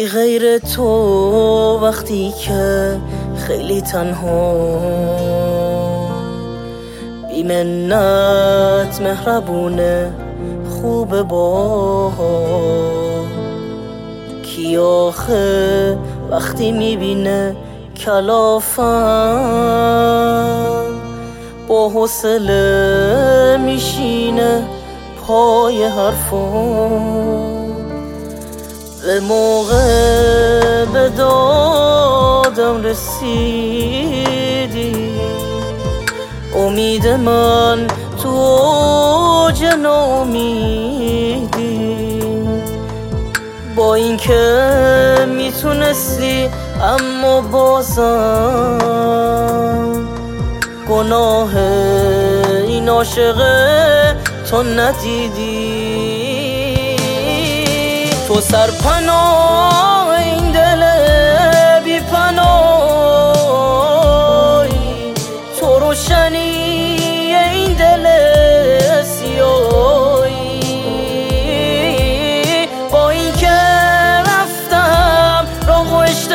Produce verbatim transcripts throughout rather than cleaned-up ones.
غیر تو وقتی که خیلی تنها، بی منت مهربونه خوب با کی آخه وقتی میبینه کلافم با حوصله میشینه پای حرفم، به موقع به دادم رسیدی، امید من تو اوج ناامیدی، با اینکه میتونستی اما بازم گناه این عاشقه تو ندیدی. تو سرپناه این دل بی پناهی، تو روشنی این دل سیاهی، با این که رفتم راه و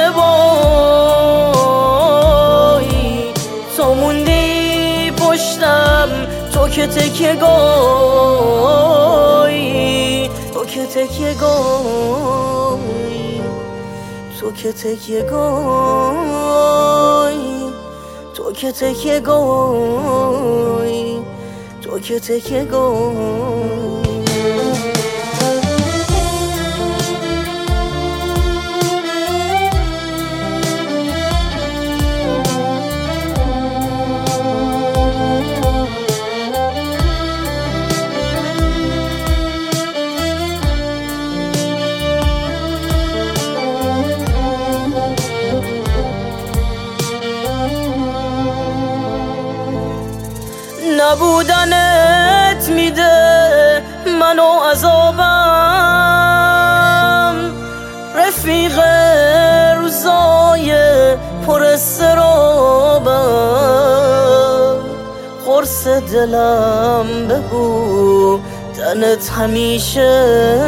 اشتباهی، تو موندی پشتم، تو که تکیه گاهی، تو که تکیه گاهی، تو که تکیه گاهی، تو که تکیه گاهی، تو که تکیه گاهی. نبودنت میده منو عذابم، رفیق روزای پر استرابم، قرص دلم بگو تنت همیشه،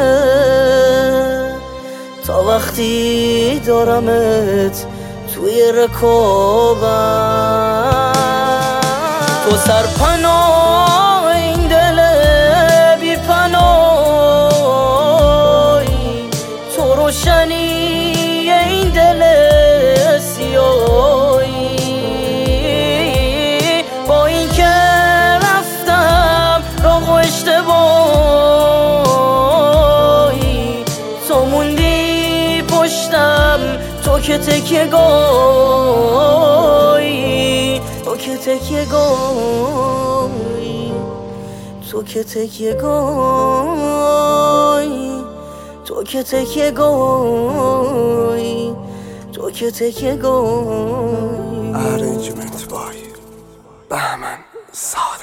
تا وقتی دارمت توی رکابم. تو سرپناه این دل بی پناهی، تو روشنی این دل سیاهی، با این که رفتم راه و اشتباهی، تو موندی پشتم، تو که تکیه گاهی، تو که تکیه گاهی، تو که تکیه گاهی، تو که تکیه گاهی، تو که تکیه گاهی. Arrangement by بهمن صادق.